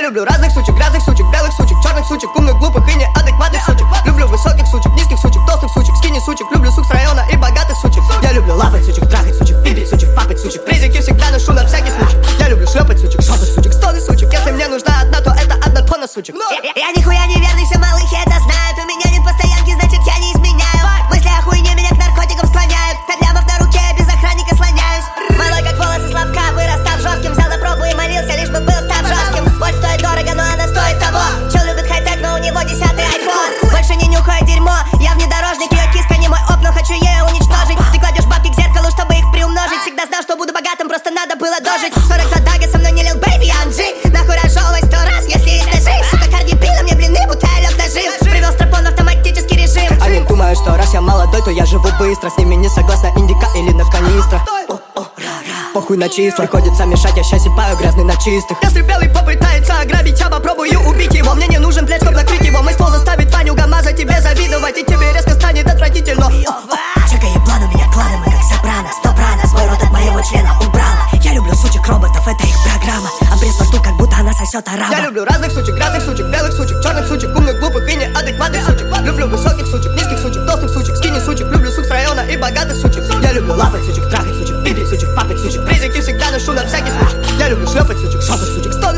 люблю разных сучек, грязных сучек, белых сучек, черных сучек, умных, глупых и неадекватных сучек. Люблю высоких сучек, низких сучек, толстых сучек, скини сучек. Люблю сук с района и богатых сучек. Я люблю лапать сучек, трахать сучек, пипить сучек, папать сучек. Призики всегда ношу на всякий случай. Я люблю шлепать сучек, шопать сучек, стоны сучек. Если мне нужна одна, то это одна тонна сучек. Я нихуя не верный, все малыхи это знают. У меня нет постоянки, значит я не изменяю. Мысли о хуйне меня к наркотикам склоняют. 5 лямов на руке, без охранника слоняюсь. Малой как волосы Славка, вырастав жестким. Взял на пробу и молился, лишь бы был став жестким. Боль стоит дорого, но она стоит того. Чел любит хай-тек, но у него 10-й айфон. Больше не нюхай дерьмо, я внедорожник. Ее киска не мой оп, но хочу ее уничтожить. Ты кладешь бабки к зеркалу, чтобы их приумножить. Всегда знал, что буду богатым, просто надо было дожить. 42 дага со мной не лил бэйби, Анджи. Нахуй разжевывай 100 раз, если есть ножи. Сука, кардипина, мне блины, бутылек нажив. Привел стропон в автоматический режим. Они думают, что раз я молодой, то я живу быстро. С ними не согласна индика или на канистра. Похуй на числа, приходится мешать, я щас сипаю грязный на чистых. Если белый попытается ограбить, я попробую убить его. Мне не нужен плед, чтобы накрыть его. Мой ствол заставит Ваню Гамаза тебе завидовать, и тебе резко станет отвратительно. Чекай план, у меня кланы, мы как сопрано. Стопрано, свой рот от моего члена убрала. Я люблю сучек роботов, это их программа. Обрез во рту, как будто она сосет араба. Я люблю разных сучек, грязных сучек, белых сучек, черных сучек, умных, глупых и неадекватных сучек. Люблю высоких сучек, низких сучек, толстых сучек, скини сучек. Люблю сук с района и богатых сучек. Я люблю лапать сучек, трахать сучек, пипить сучек, папать сучек. Призики всегда ношу на всякий случай. Я люблю шлепать сучек, шопать сучек,